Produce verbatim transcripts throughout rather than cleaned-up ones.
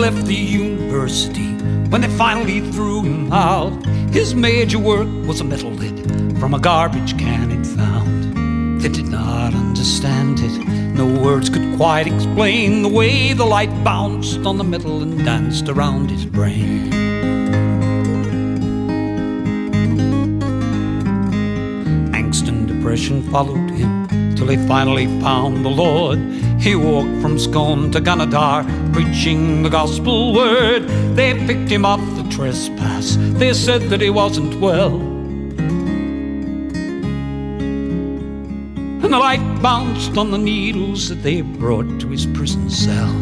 left the university, when they finally threw him out, his major work was a metal lid from a garbage can it found. They did not understand it. No words could quite explain the way the light bounced on the metal and danced around his brain. Angst and depression followed him till he finally found the Lord. He walked from Scone to Gunnedah, preaching the gospel word. They picked him off the trespass. They said that he wasn't well. And the light bounced on the needles that they brought to his prison cell.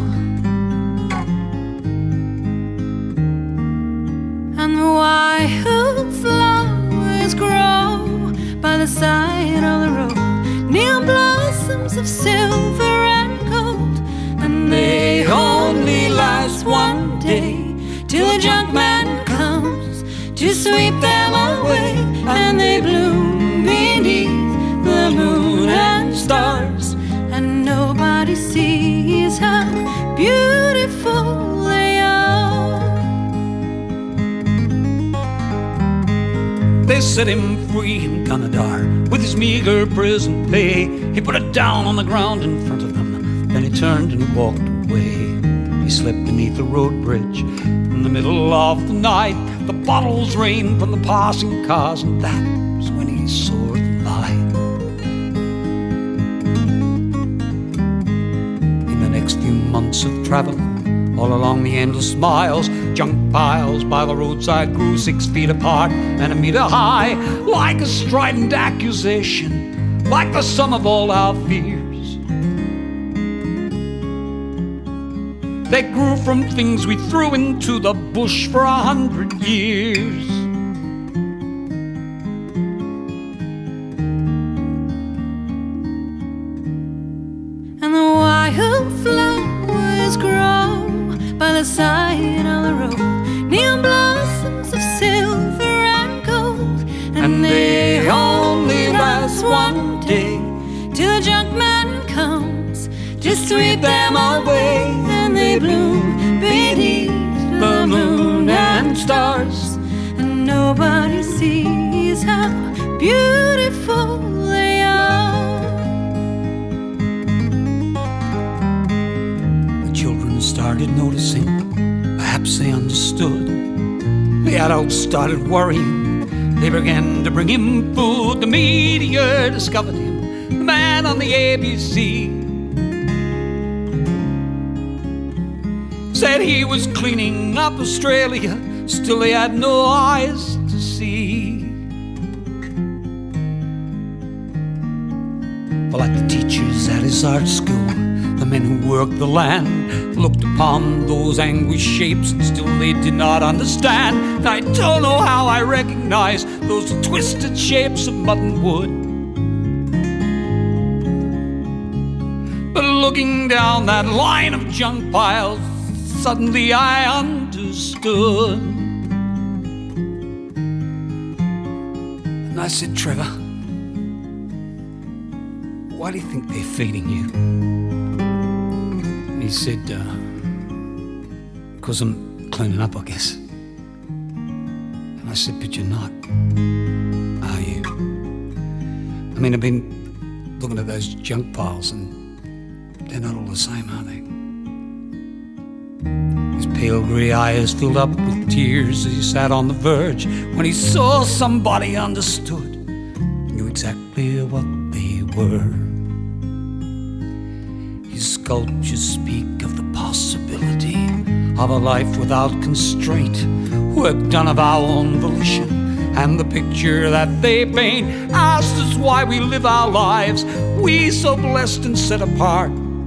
And the wildflowers grow by the side of the road, neon blossoms of silver and gold, and they only last one day, till a junk man comes to sweep them away. And they bloom beneath the moon and stars, and nobody sees how beautiful they are. They set him free in Gunnedah with his meager prison pay. He put it down on the ground in front of them, then he turned and walked away. He slept beneath the road bridge in the middle of the night. The bottles rained from the passing cars, and that was when he saw the light. In the next few months of travel, all along the endless miles, junk piles by the roadside grew six feet apart and a meter high, like a strident accusation, like the sum of all our fears. They grew from things we threw into the bush for a hundred years. And the wildflowers grow by the side of the road, neon blossoms of silver and gold, and they only last one day, till a junk man comes to sweep them away. And they bloom beneath the moon and stars, and nobody sees how beautiful they are. The children started noticing, perhaps they understood. The adults started worrying. They began to bring him food. The media discovered him, the man on the A B C. Said he was cleaning up Australia, still they had no eyes to see. For like the teachers at his art school, the men who worked the land looked upon those anguished shapes, and still they did not understand. And I don't know how I recognize those twisted shapes of mutton wood. But looking down that line of junk piles, suddenly I understood. And I said, Trevor, why do you think they're feeding you? And he said, uh, because I'm cleaning up, I guess. And I said, but you're not, are you? I mean, I've been looking at those junk piles, and they're not all the same, are they? His pale grey eyes filled up with tears as he sat on the verge, when he saw somebody understood, knew exactly what they were. His sculptures speak of the possibility of a life without constraint, work done of our own volition, and the picture that they paint asks us why we live our lives, we so blessed and set apart,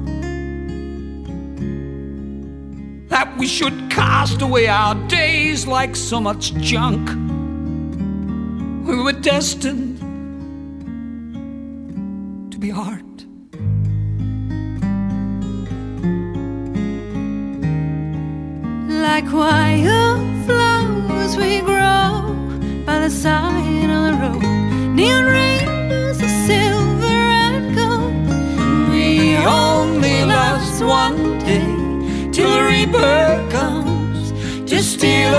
that we should cast away our days like so much junk. We were destined to be art. Like wildflowers we grow by the side of the road, neon rainbows of silver and gold. We only last one day, till the reaper comes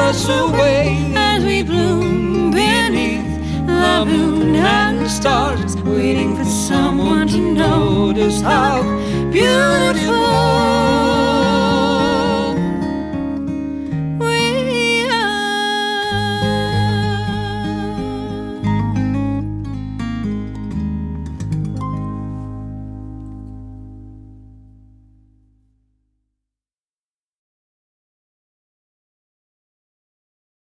us away as we bloom beneath the moon and the stars, waiting for someone to notice how beautiful